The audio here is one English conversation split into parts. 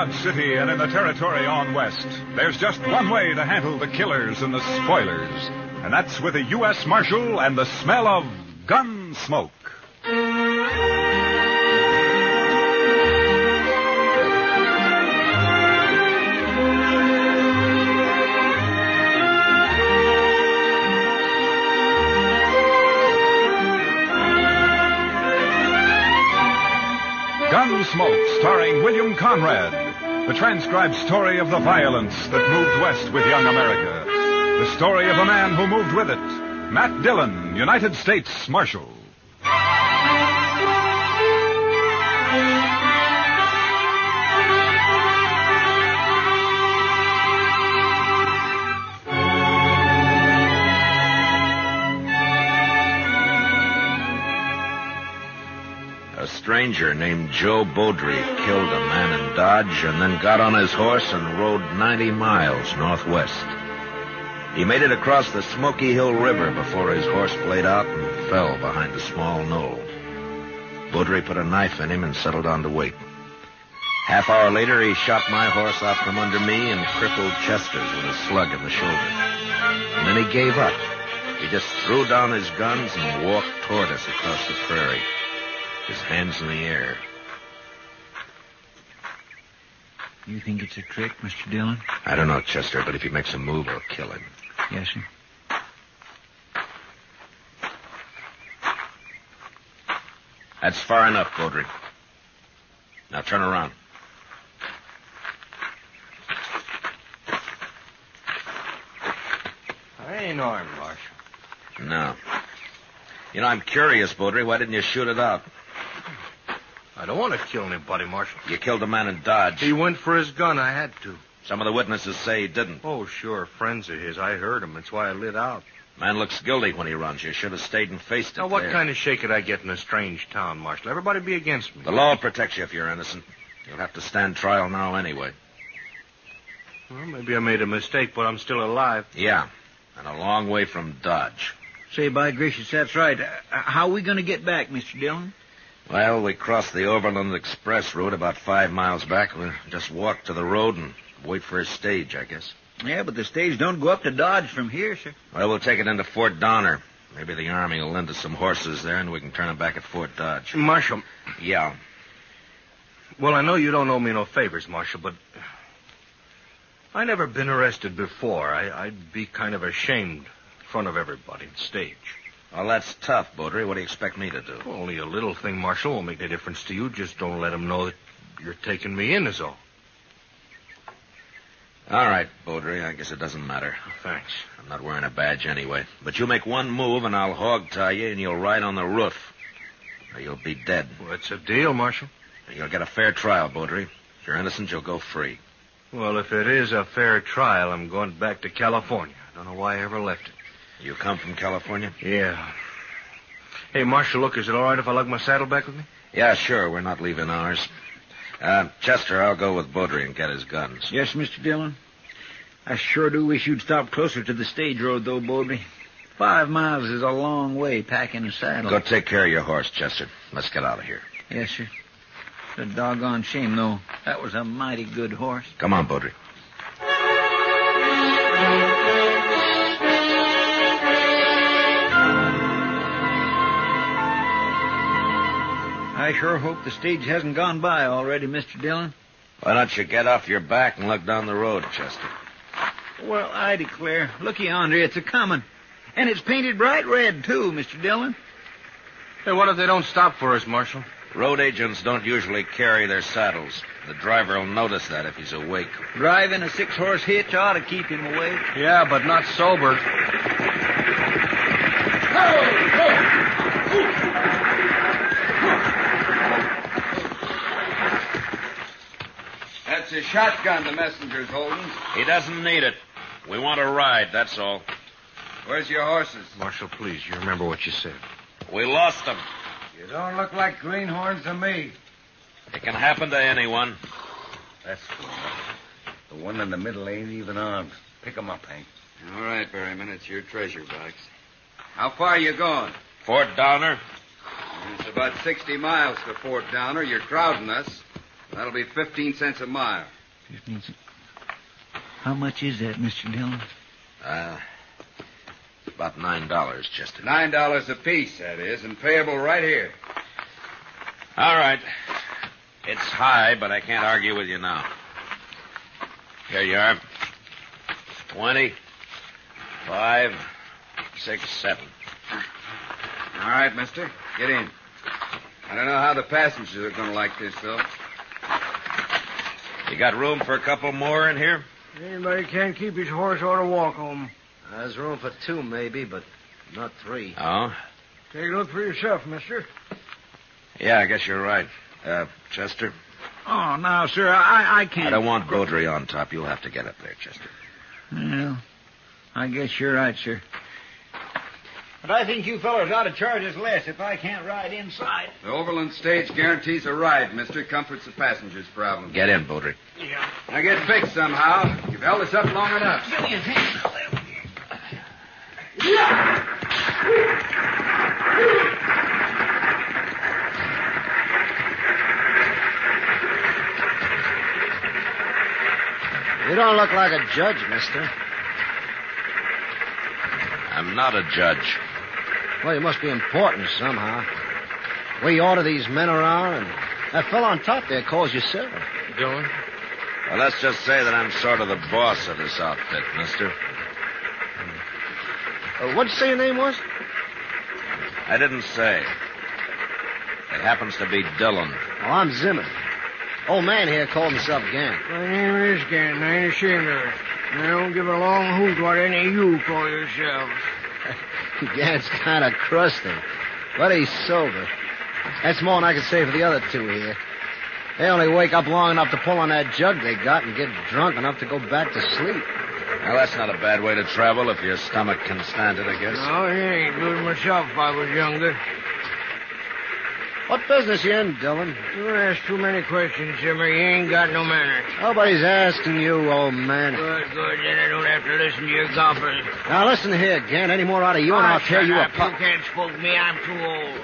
Dodge City and in the territory on west, there's just one way to handle the killers and the spoilers, and that's with a U.S. Marshal and the smell of gun smoke. Gunsmoke, starring William Conrad. The transcribed story of the violence that moved west with young America. The story of a man who moved with it. Matt Dillon, United States Marshal. A stranger named Joe Beaudry killed a man in Dodge and then got on his horse and rode 90 miles northwest. He made it across the Smoky Hill River before his horse played out and fell behind a small knoll. Beaudry put a knife in him and settled down to wait. Half hour later, he shot my horse out from under me and crippled Chester's with a slug in the shoulder. And then he gave up. He just threw down his guns and walked toward us across the prairie, his hands in the air. You think it's a trick, Mr. Dillon? I don't know, Chester, but if he makes a move, I'll kill him. Yes, sir. That's far enough, Beaudry. Now turn around. I ain't armed, Marshal. No. You know, I'm curious, Beaudry. Why didn't you shoot it out? I don't want to kill anybody, Marshal. You killed a man in Dodge. He went for his gun. I had to. Some of the witnesses say he didn't. Oh, sure. Friends of his. I heard him. That's why I lit out. Man looks guilty when he runs. You should have stayed and faced it. Now, what there. kind of shake could I get in a strange town, Marshal? Everybody be against me. The law will protect you if you're innocent. You'll have to stand trial now anyway. Well, maybe I made a mistake, but I'm still alive. Yeah, and a long way from Dodge. Say, by gracious, that's right. How are we going to get back, Mr. Dillon? Well, we crossed the Overland Express route about 5 miles back. We'll just walk to the road and wait for his stage, I guess. Yeah, but the stage don't go up to Dodge from here, sir. Well, we'll take it into Fort Donner. Maybe the Army will lend us some horses there, and we can turn them back at Fort Dodge. Marshal. Yeah. Well, I know you don't owe me no favors, Marshal, but I never been arrested before. I'd be kind of ashamed in front of everybody on stage. Well, that's tough, Beaudry. What do you expect me to do? Well, only a little thing, Marshal. Won't make any difference to you. Just don't let them know that you're taking me in is all. All right, Beaudry. I guess it doesn't matter. Thanks. I'm not wearing a badge anyway. But you make one move, and I'll hog-tie you, and you'll ride on the roof. Or you'll be dead. Well, it's a deal, Marshal. You'll get a fair trial, Beaudry. If you're innocent, you'll go free. Well, if it is a fair trial, I'm going back to California. I don't know why I ever left it. You come from California? Yeah. Hey, Marshal, look, is it all right if I lug my saddle back with me? Yeah, sure. We're not leaving ours. Chester, I'll go with Beaudry and get his guns. Yes, Mr. Dillon. I sure do wish you'd stop closer to the stage road, though, Beaudry. 5 miles is a long way packing a saddle. Go take care of your horse, Chester. Let's get out of here. Yes, sir. It's a doggone shame, though. That was a mighty good horse. Come on, Beaudry. I sure hope the stage hasn't gone by already, Mr. Dillon. Why don't you get off your back and look down the road, Chester? Well, I declare. Looky yonder, it's a-comin'. And it's painted bright red, too, Mr. Dillon. Hey, what if they don't stop for us, Marshal? Road agents don't usually carry their saddles. The driver will notice that if he's awake. Driving a 6-horse hitch ought to keep him awake. Yeah, but not sober. That's a shotgun the messenger's holding. He doesn't need it. We want to ride, that's all. Where's your horses? Marshal, please, you remember what you said. We lost them. You don't look like greenhorns to me. It can happen to anyone. That's good. The one in the middle ain't even armed. Pick 'em up, Hank. All right, Berryman, it's your treasure box. How far you going? Fort Downer. It's about 60 miles to Fort Downer. You're crowding us. That'll be 15 cents a mile. How much is that, Mr. Dillon? About $9, Chester. $9 apiece, that is, and payable right here. All right. It's high, but I can't argue with you now. Here you are. 20, 5, 6, 7. All right, mister. Get in. I don't know how the passengers are going to like this, though. You got room for a couple more in here? Anybody can't keep his horse ought to walk home. There's room for 2, maybe, but not 3. Oh? Take a look for yourself, mister. Yeah, I guess you're right. Chester? Oh, no, sir, I can't. I don't want Beaudry on top. You'll have to get up there, Chester. Well, I guess you're right, sir. But I think you fellas ought to charge us less if I can't ride inside. The Overland stage guarantees a ride, mister. Comforts the passengers' problem. Get in, Beaudry. Yeah. Now get fixed somehow. You've held us up long enough. Give me a hand. You don't look like a judge, mister. I'm not a judge. Well, you must be important somehow. We order these men around, and that fellow on top there calls you sir. Dillon? Well, let's just say that I'm sort of the boss of this outfit, mister. What'd you say your name was? I didn't say. It happens to be Dillon. Well, I'm Zimmer. Old man here called himself Gant. My name is Gann. I ain't ashamed of it. I don't give a long hoot what any of you call yourselves. Gant's kind of crusty, but he's sober. That's more than I can say for the other 2 here. They only wake up long enough to pull on that jug they got and get drunk enough to go back to sleep. Well, that's not a bad way to travel if your stomach can stand it, I guess. No, it ain't. Do it myself if I was younger. What business you in, Dillon? You ask too many questions, Zimmer. You ain't got no manners. Nobody's asking you, old man. Good. Then I don't have to listen to your gobbling. Now, listen here, Gant. Any more out of you, and I'll tear you apart. You can't spook me. I'm too old.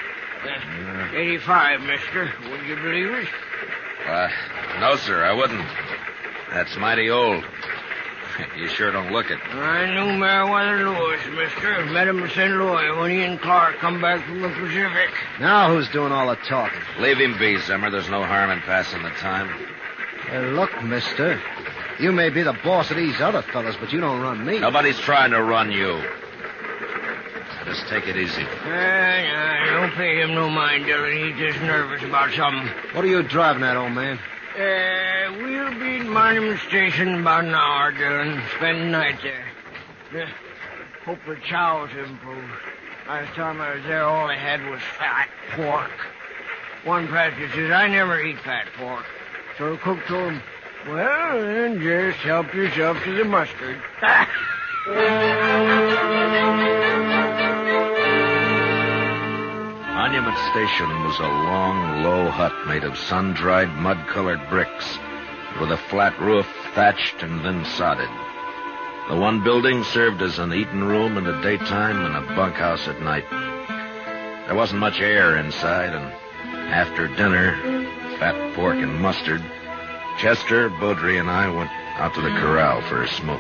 85, mister. Would you believe it? No, sir, I wouldn't. That's mighty old. You sure don't look it. I knew Meriwether Lewis, mister. Met him in St. Louis when he and Clark come back from the Pacific. Now who's doing all the talking? Leave him be, Zimmer. There's no harm in passing the time. Look, mister. You may be the boss of these other fellas, but you don't run me. Nobody's trying to run you. Just take it easy. Don't pay him no mind, Dillon. He's just nervous about something. What are you driving at, old man? We'll be at Monument Station in about an hour, Dillon. Spend the night there. Hope the chow's improved. Last time I was there, all they had was fat pork. One passenger says, I never eat fat pork. So the cook told him, well, then just help yourself to the mustard. Monument Station was a long, low hut made of sun-dried, mud-colored bricks, with a flat roof thatched and then sodded. The one building served as an eating room in the daytime and a bunkhouse at night. There wasn't much air inside, and after dinner, fat pork and mustard, Chester, Beaudry, and I went out to the corral for a smoke.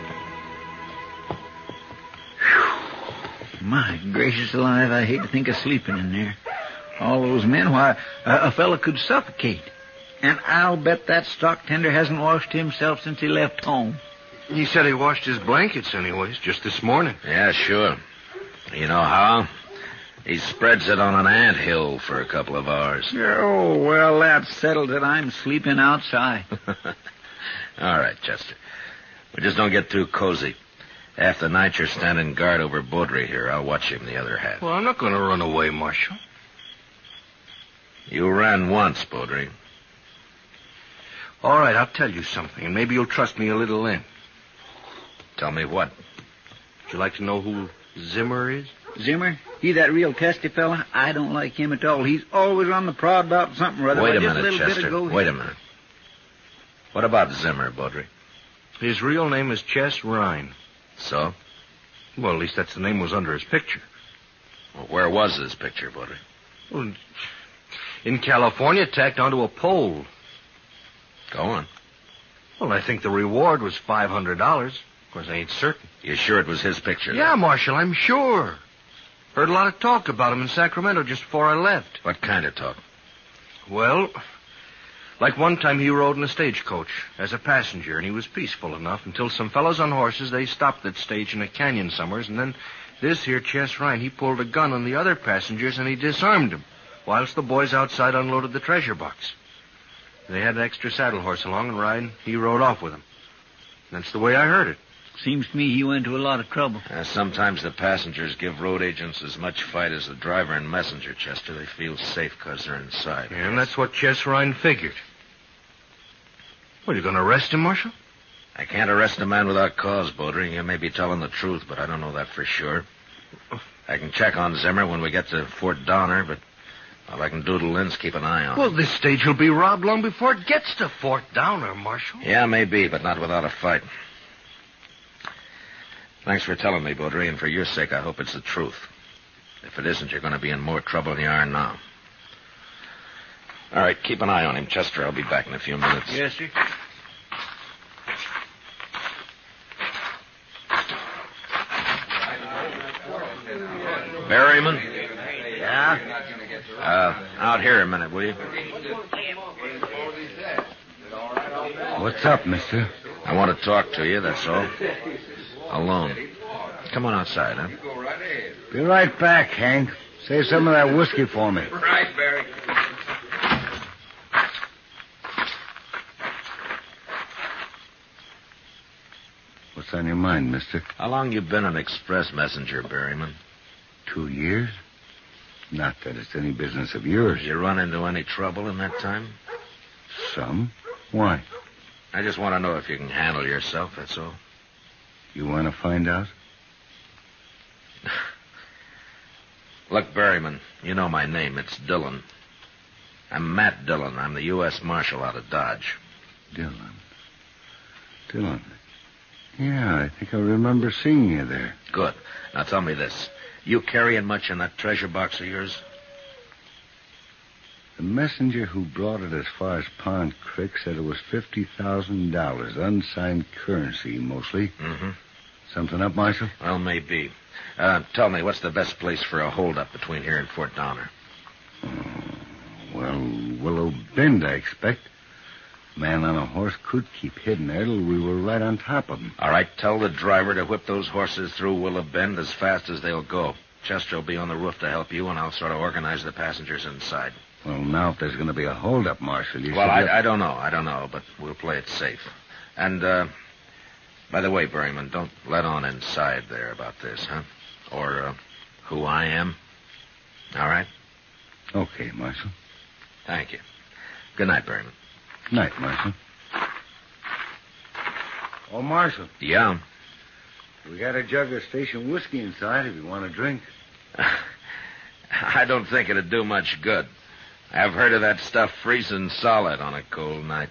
My gracious alive, I hate to think of sleeping in there. All those men, why, a fella could suffocate. And I'll bet that stock tender hasn't washed himself since he left home. He said he washed his blankets anyways, just this morning. Yeah, sure. You know how? He spreads it on an anthill for a couple of hours. Oh, well, that settles it. I'm sleeping outside. All right, Chester. We just don't get too cozy. Half the night you're standing guard over Beaudry here. I'll watch him the other half. Well, I'm not going to run away, Marshal. You ran once, Beaudry. All right, I'll tell you something, and maybe you'll trust me a little then. Tell me what? Would you like to know who Zimmer is? Zimmer? He that real testy fella? I don't like him at all. He's always on the prod about something or other. Wait a Just minute, little Chester. Bit ago, Wait a minute. What about Zimmer, Beaudry? His real name is Chess Rhine. So? Well, at least that's the name was under his picture. Well, where was this picture, Beaudry? Well, in California, tacked onto a pole. Go on. Well, I think the reward was $500. Of course, I ain't certain. You sure it was his picture? Yeah, Marshal, I'm sure. Heard a lot of talk about him in Sacramento just before I left. What kind of talk? Well, like one time he rode in a stagecoach as a passenger, and he was peaceful enough until some fellows on horses, they stopped that stage in a canyon somewheres, and then this here Chess Ryan, he pulled a gun on the other passengers, and he disarmed them, whilst the boys outside unloaded the treasure box. They had an extra saddle horse along, and Ryan, he rode off with them. That's the way I heard it. Seems to me he went to a lot of trouble. Sometimes the passengers give road agents as much fight as the driver and messenger, Chester. They feel safe because they're inside. Yeah, and that's what Chess Ryan figured. What, are you going to arrest him, Marshal? I can't arrest a man without cause, Baudry. You may be telling the truth, but I don't know that for sure. I can check on Zimmer when we get to Fort Donner, but all I can do to Lynn's keep an eye on Well, him. this stage will be robbed long before it gets to Fort Donner, Marshal. Yeah, maybe, but not without a fight. Thanks for telling me, Baudry, and for your sake, I hope it's the truth. If it isn't, you're going to be in more trouble than you are now. All right, keep an eye on him, Chester. I'll be back in a few minutes. Yes, sir. Berryman? Yeah? Out here a minute, will you? What's up, mister? I want to talk to you, that's all. Alone. Come on outside, huh? Be right back, Hank. Save some of that whiskey for me. Right, Barry. What's on your mind, mister? How long you been an express messenger, Berryman? 2 years? Not that it's any business of yours. Did you run into any trouble in that time? Some? Why? I just want to know if you can handle yourself, that's all. You want to find out? Look, Berryman, you know my name. It's Dillon. I'm Matt Dillon. I'm the U.S. Marshal out of Dodge. Dillon. Yeah, I think I remember seeing you there. Good. Now tell me this. You carrying much in that treasure box of yours? The messenger who brought it as far as Pond Creek said it was $50,000, unsigned currency, mostly. Mm-hmm. Something up, Marshal? Well, maybe. Tell me, what's the best place for a holdup between here and Fort Donner? Well, Willow Bend, I expect. Man on a horse could keep hidden there till we were right on top of him. All right, tell the driver to whip those horses through Willow Bend as fast as they'll go. Chester will be on the roof to help you, and I'll sort of organize the passengers inside. Well, now if there's going to be a holdup, Marshal, you Well, should... I don't know, but we'll play it safe. And, by the way, Berryman, don't let on inside there about this, huh? Or, who I am. All right? Okay, Marshal. Thank you. Good night, Berryman. Night, Marshal. Oh, Marshal, Yeah? we got a jug of station whiskey inside if you want a drink. I don't think it'd do much good. I've heard of that stuff freezing solid on a cold night.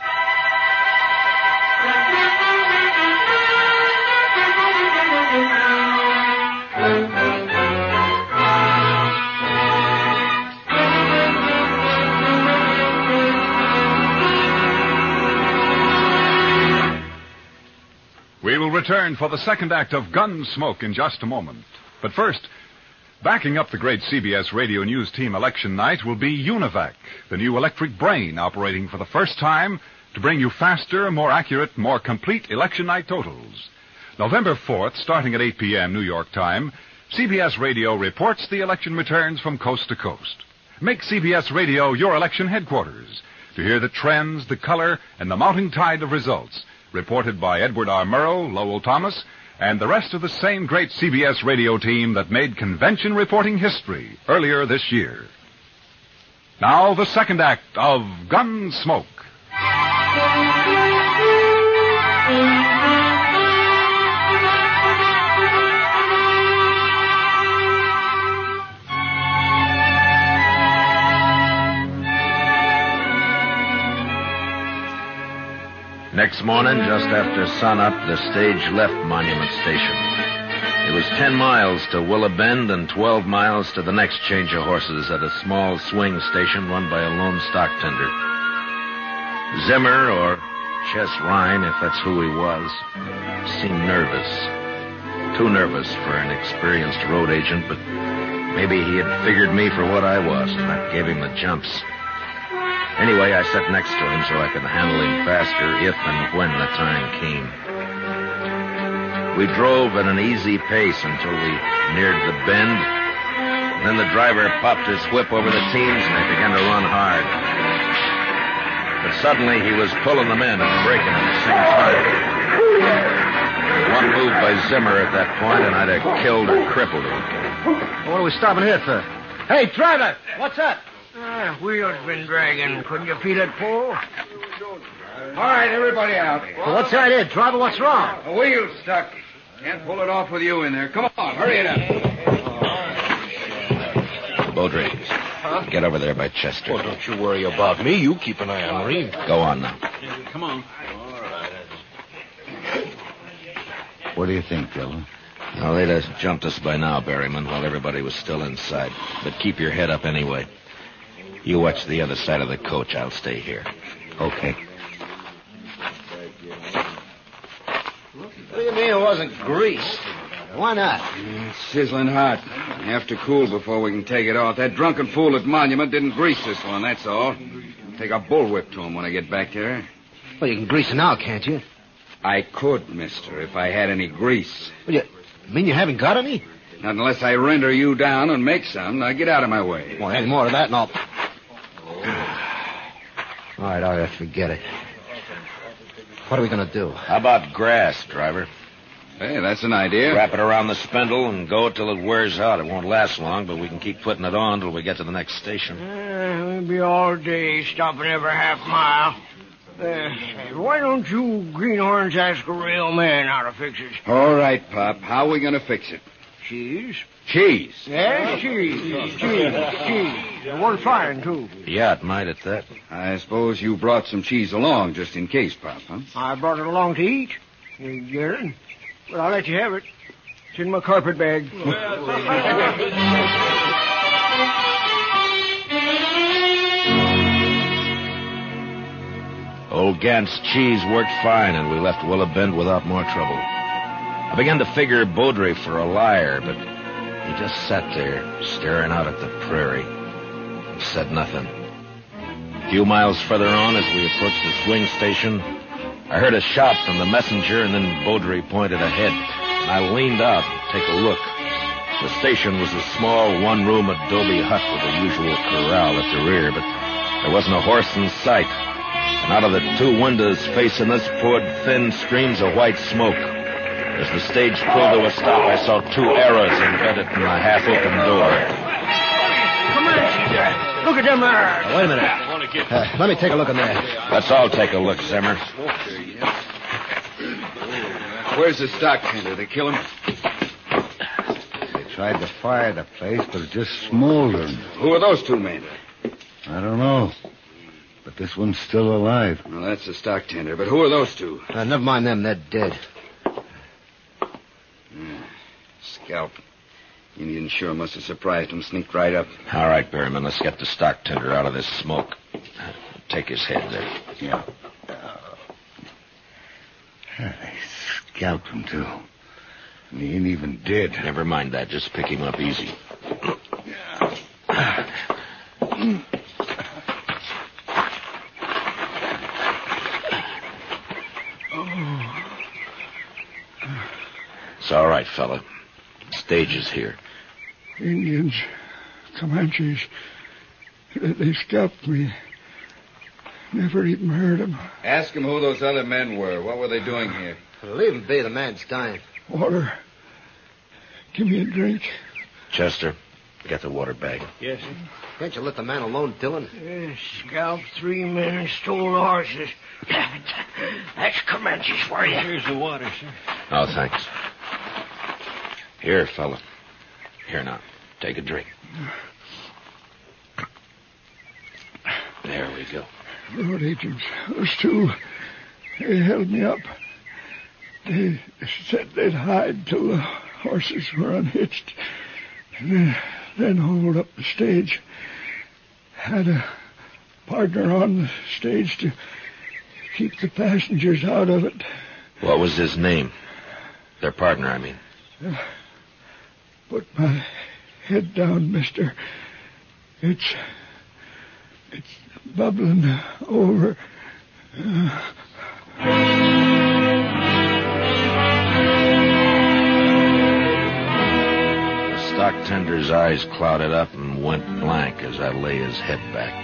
We will return for the second act of Gunsmoke in just a moment. But first, backing up the great CBS Radio News Team election night will be Univac, the new electric brain operating for the first time to bring you faster, more accurate, more complete election night totals. November 4th, starting at 8 p.m. New York time, CBS Radio reports the election returns from coast to coast. Make CBS Radio your election headquarters to hear the trends, the color, and the mounting tide of results reported by Edward R. Murrow, Lowell Thomas, and the rest of the same great CBS radio team that made convention reporting history earlier this year. Now, the second act of Gunsmoke. Next morning, just after sunup, the stage left Monument Station. It was 10 miles to Willow Bend and 12 miles to the next change of horses at a small swing station run by a lone stock tender. Zimmer, or Chess Ryan, if that's who he was, seemed nervous. Too nervous for an experienced road agent, but maybe he had figured me for what I was, and that gave him the jumps. Anyway, I sat next to him so I could handle him faster if and when the time came. We drove at an easy pace until we neared the bend. Then the driver popped his whip over the teams, and they began to run hard. But suddenly he was pulling them in and braking at the same time. One move by Zimmer at that point, and I'd have killed or crippled him. What are we stopping here for? Hey, driver, what's that? Wheel's been dragging. Couldn't you feel it pull? All right, everybody out. Well, what's the idea, driver? What's wrong? The wheel's stuck. Can't pull it off with you in there. Come on, hurry it up. Baudry, get over there by Chester. Oh, don't you worry about me. You keep an eye on Reed. Go on now. Come on. What do you think, Dillon? Well, they'd have jumped us by now, Berryman, while everybody was still inside. But keep your head up anyway. You watch the other side of the coach. I'll stay here. Okay. What do you mean it wasn't greased? Why not? It's sizzling hot. You have to cool before we can take it off. That drunken fool at Monument didn't grease this one, that's all. Take a bullwhip to him when I get back there. Well, you can grease it now, can't you? I could, mister, if I had any grease. Well, you mean you haven't got any? Not unless I render you down and make some. Now get out of my way. Well, any more of that and I'll... All right, forget it. What are we going to do? How about grass, driver? Hey, that's an idea. Wrap it around the spindle and go till it wears out. It won't last long, but we can keep putting it on till we get to the next station. We'll be all day stopping every half mile. Why don't you greenhorns ask a real man how to fix it? All right, Pop. How are we going to fix it? Cheese? Cheese. Yes, cheese. One fine, too. Yeah, it might at that. I suppose you brought some cheese along just in case, Pop, huh? I brought it along to eat. You get it? But I'll let you have it. It's in my carpet bag. Old Gant's cheese worked fine, and we left Willow Bend without more trouble. I began to figure Baudry for a liar, but he just sat there, staring out at the prairie, and said nothing. A few miles further on, as we approached the swing station, I heard a shout from the messenger, and then Baudry pointed ahead, and I leaned out to take a look. The station was a small one-room adobe hut with the usual corral at the rear, but there wasn't a horse in sight. And out of the two windows facing us poured thin streams of white smoke. As the stage pulled to a stop, I saw two arrows embedded in the half-open door. Comanches! Look at them there! Wait a minute. Let me take a look in there. Let's all take a look, Zimmer. Where's the stock tender? They kill him? They tried to fire the place, but it just smoldered. Who are those two men? I don't know. But this one's still alive. Well, that's the stock tender. But who are those two? Never mind them. They're dead. Scalp. Indian sure must have surprised him, sneaked right up. All right, Berryman, let's get the stock tender out of this smoke. Take his head there. Yeah. They scalped him, too. And he ain't even dead. Never mind that. Just pick him up easy. It's all right, fella. Stage is here. Indians, Comanches, they scalped me. Never even heard them. Ask him who those other men were. What were they doing here? Leave him be. The man's dying. Water. Give me a drink. Chester, get the water bag. Yes, sir. Can't you let the man alone, Dillon? Scalped 3 men and stole the horses. That's Comanches for you. Here's the water, sir. Oh, thanks. Here, fella. Here now. Take a drink. There we go. Road agents, those two, they held me up. They said they'd hide till the horses were unhitched. And then hold up the stage. Had a partner on the stage to keep the passengers out of it. What was his name? Their partner, I mean. Put my head down, mister. It's bubbling over. The stock tender's eyes clouded up and went blank as I lay his head back.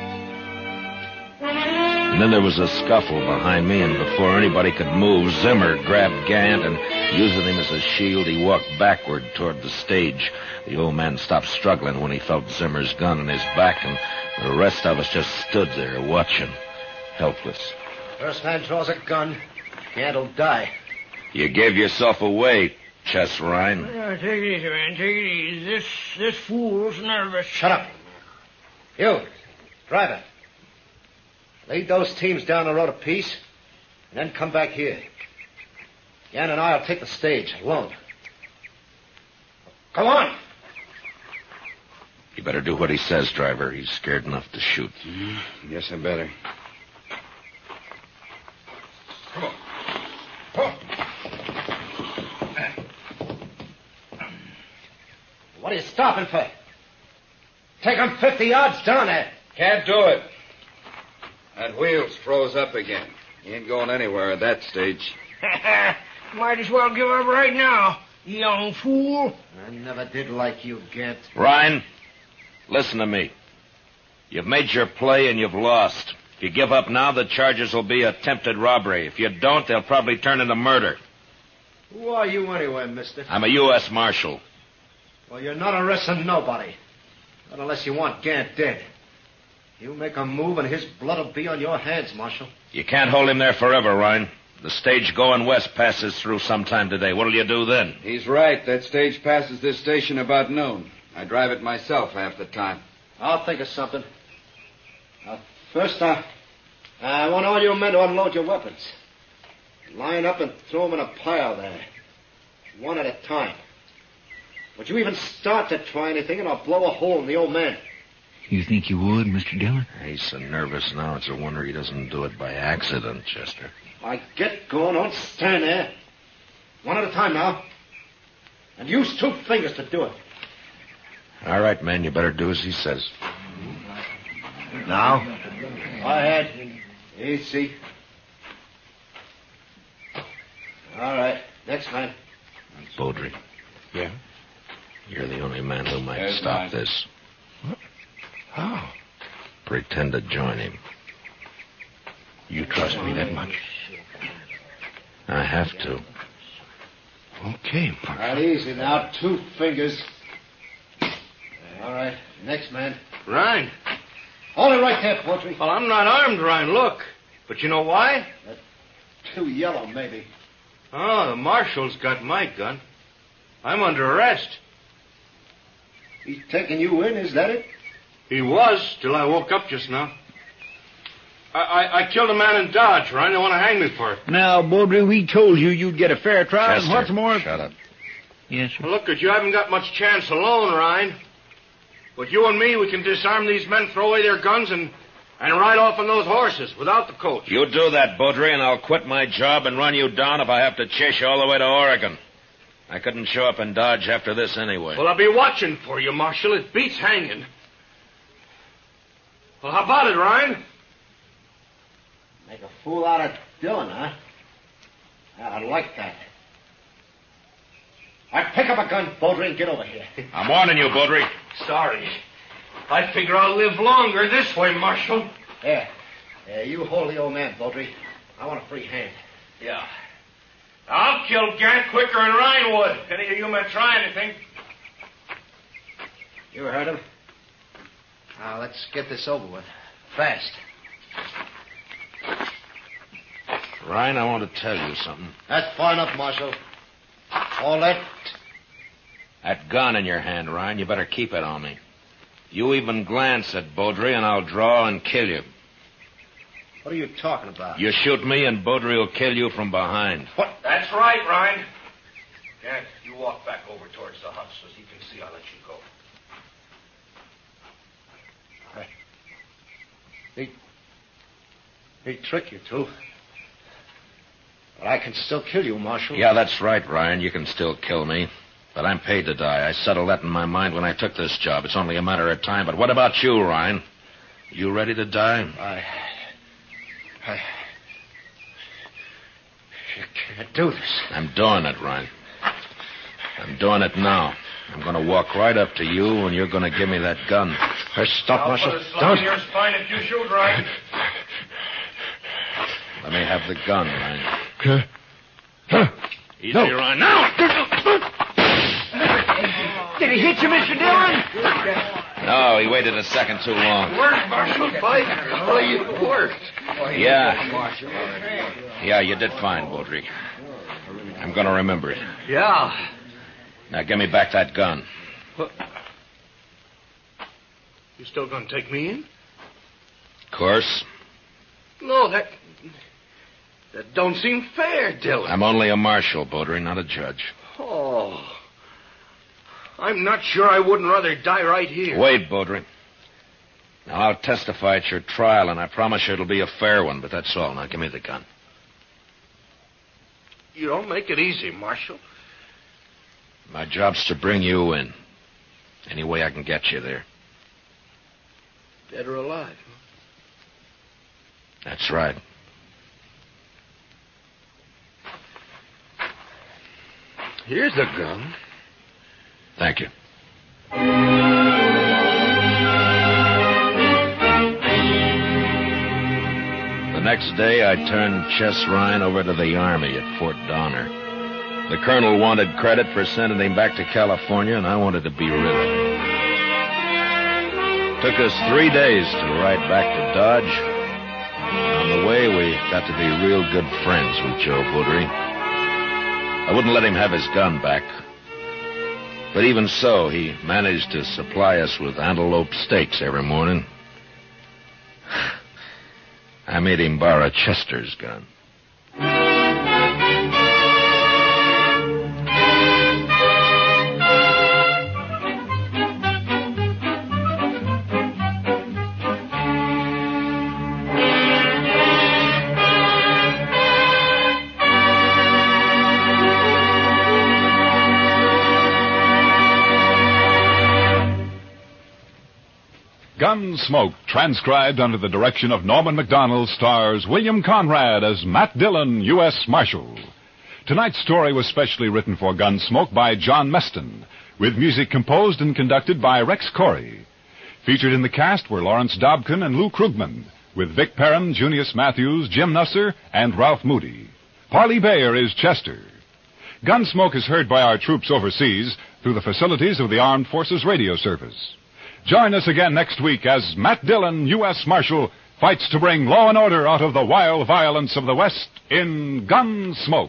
And then there was a scuffle behind me, and before anybody could move, Zimmer grabbed Gant, and using him as a shield, he walked backward toward the stage. The old man stopped struggling when he felt Zimmer's gun in his back, and the rest of us just stood there watching, helpless. First man draws a gun, Gant'll die. You gave yourself away, Chess Ryan. Take it easy, man. Take it easy. This fool's nervous. Shut up. You, driver. Lead those teams down the road a piece, and then come back here. Jan and I'll take the stage alone. Come on! You better do what he says, driver. He's scared enough to shoot. Yes, I better. Come on. Come on. What are you stopping for? Take him 50 yards down there. Can't do it. That wheel's froze up again. He ain't going anywhere at that stage. Might as well give up right now, you young fool. I never did like you, Gant. Ryan, listen to me. You've made your play and you've lost. If you give up now, the charges will be attempted robbery. If you don't, they'll probably turn into murder. Who are you anyway, mister? I'm a U.S. Marshal. Well, you're not arresting nobody. Not unless you want Gant dead. You make a move and his blood will be on your hands, Marshal. You can't hold him there forever, Ryan. The stage going west passes through sometime today. What'll you do then? He's right. That stage passes this station about noon. I drive it myself half the time. I'll think of something. First, I want all you men to unload your weapons. Line up and throw them in a pile there. One at a time. Would you even start to try anything, and I'll blow a hole in the old man. You think you would, Mr. Dillon? He's so nervous now, it's a wonder he doesn't do it by accident, Chester. I get going, don't stand there. One at a time now. And use 2 fingers to do it. All right, man, you better do as he says. Now? Go ahead. Easy. All right. Next man. Beaudry. Yeah? You're the only man who might There's stop mine. this. How? Pretend to join him. You trust me that much? I have to. Okay, All right, easy now. 2 fingers. All right. Next man. Ryan. Hold it right there, Portry. Well, I'm not armed, Ryan. Look. But you know why? Too yellow, maybe. Oh, the marshal's got my gun. I'm under arrest. He's taking you in, is that it? He was, till I woke up just now. I killed a man in Dodge, Ryan. They want to hang me for it. Now, Beaudry, we told you you'd get a fair trial, Chester, and what's more... shut up. Yes, sir. Well, look, you haven't got much chance alone, Ryan. But you and me, we can disarm these men, throw away their guns, and ride off on those horses without the coach. You do that, Beaudry, and I'll quit my job and run you down if I have to chase you all the way to Oregon. I couldn't show up in Dodge after this anyway. Well, I'll be watching for you, Marshal. It beats hanging. Well, how about it, Ryan? Make a fool out of Dillon, huh? I like that. All right, pick up a gun, Beaudry, and get over here. I'm warning you, Beaudry. Sorry. I figure I'll live longer this way, Marshal. There. You hold the old man, Beaudry. I want a free hand. Yeah. I'll kill Gant quicker than Ryan would. Any of you men try anything? You heard him. Now, let's get this over with. Fast. Ryan, I want to tell you something. That's far enough, Marshal. All that... That gun in your hand, Ryan, you better keep it on me. You even glance at Beaudry, and I'll draw and kill you. What are you talking about? You shoot me, and Beaudry will kill you from behind. What? That's right, Ryan. Gant, you walk back over towards the hut so he can see I'll let you go. He'd trick you, too. But I can still kill you, Marshal. Yeah, that's right, Ryan. You can still kill me. But I'm paid to die. I settled that in my mind when I took this job. It's only a matter of time. But what about you, Ryan? You ready to die? You can't do this. I'm doing it, Ryan. I'm doing it now. I'm going to walk right up to you, and you're going to give me that gun. Stop, Marshal. Don't. Your spine if you shoot, Ryan. Let me have the gun, Ryan. Easy, No. Ryan. Now! Did he hit you, Mr. Dillon? No, he waited a second too long. Worked, Marshal. Well, you worked. Yeah, you did fine, Baudry. I'm going to remember it. Yeah. Now, give me back that gun. You still going to take me in? Of course. No, that don't seem fair, Dillon. I'm only a marshal, Baudry, not a judge. Oh. I'm not sure I wouldn't rather die right here. Wait, Baudry. Now, I'll testify at your trial, and I promise you it'll be a fair one, but that's all. Now, give me the gun. You don't make it easy, Marshal. My job's to bring you in. Any way I can get you there. Dead or alive. That's right. Here's the gun. Thank you. The next day, I turned Chess Ryan over to the Army at Fort Donner. The colonel wanted credit for sending him back to California, and I wanted to be rid of him. Took us 3 days to ride back to Dodge. On the way, we got to be real good friends with Joe Baudry. I wouldn't let him have his gun back. But even so, he managed to supply us with antelope steaks every morning. I made him borrow Chester's gun. Gunsmoke, transcribed under the direction of Norman MacDonald, stars William Conrad as Matt Dillon, U.S. Marshal. Tonight's story was specially written for Gunsmoke by John Meston, with music composed and conducted by Rex Corey. Featured in the cast were Lawrence Dobkin and Lou Krugman, with Vic Perrin, Junius Matthews, Jim Nusser, and Ralph Moody. Parley Bayer is Chester. Gunsmoke is heard by our troops overseas through the facilities of the Armed Forces Radio Service. Join us again next week as Matt Dillon, U.S. Marshal, fights to bring law and order out of the wild violence of the West in Gunsmoke.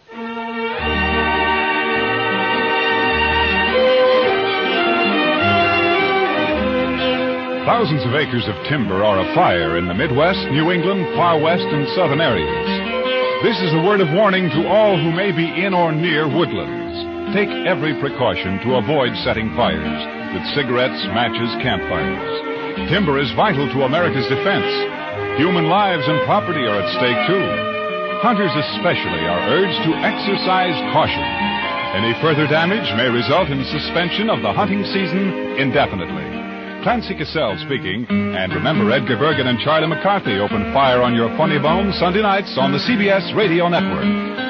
Thousands of acres of timber are afire in the Midwest, New England, Far West, and Southern areas. This is a word of warning to all who may be in or near woodlands. Take every precaution to avoid setting fires with cigarettes, matches, campfires. Timber is vital to America's defense. Human lives and property are at stake, too. Hunters especially are urged to exercise caution. Any further damage may result in suspension of the hunting season indefinitely. Clancy Cassell speaking, and remember Edgar Bergen and Charlie McCarthy open fire on your funny bone Sunday nights on the CBS Radio Network.